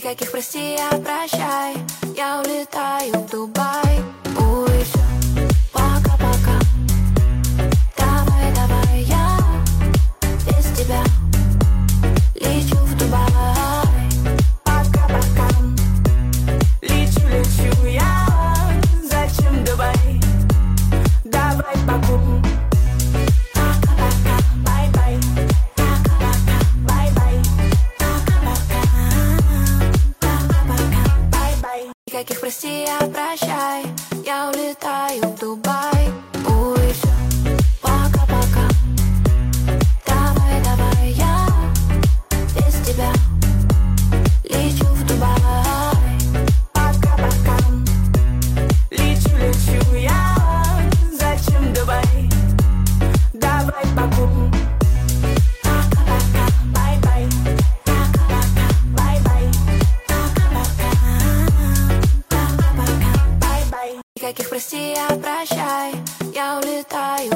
Никаких прости, я прощай. Я улетаю в Дубай. Ой, всё, пока-пока. Давай, давай, я без тебя лечу в Дубай. Пока-пока. Лечу, лечу я. Зачем Дубай? Давай Баку. Пока-пока, бай-бай. Пока-пока, бай-бай. Пока-пока. Пока-пока, бай-бай. Никаких прости, я прощай. Я улетаю в Дубай. Ой, всё, пока-пока. Давай, давай, я без тебя лечу в Дубай. Пока-пока. Лечу, лечу я. Зачем Дубай? Давай Баку. Пока-пока, бай-бай. Пока-пока, бай-бай. Пока-пока. Пока-пока, бай-бай. Никаких прости, я прощай. Я улетаю